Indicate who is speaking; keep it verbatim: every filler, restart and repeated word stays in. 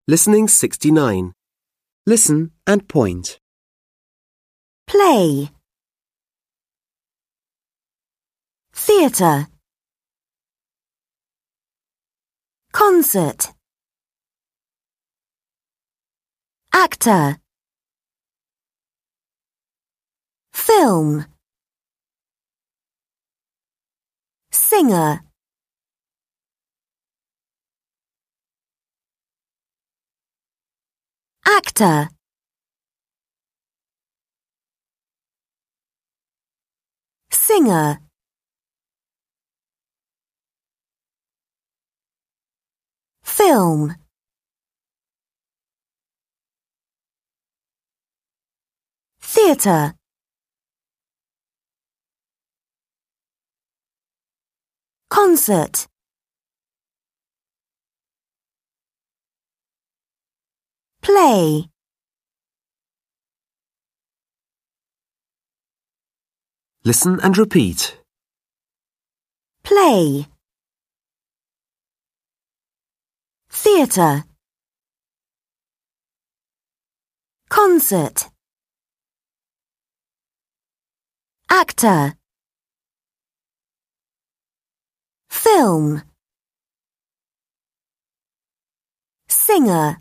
Speaker 1: Listening sixty-nine. Listen and point.
Speaker 2: Play. Theatre. Concert. Actor. Film. Singer. Actor. Singer. Film. Theatre. Concert. Play.
Speaker 1: Listen and repeat.
Speaker 2: Play. Theatre. Concert. Actor. Film. Singer.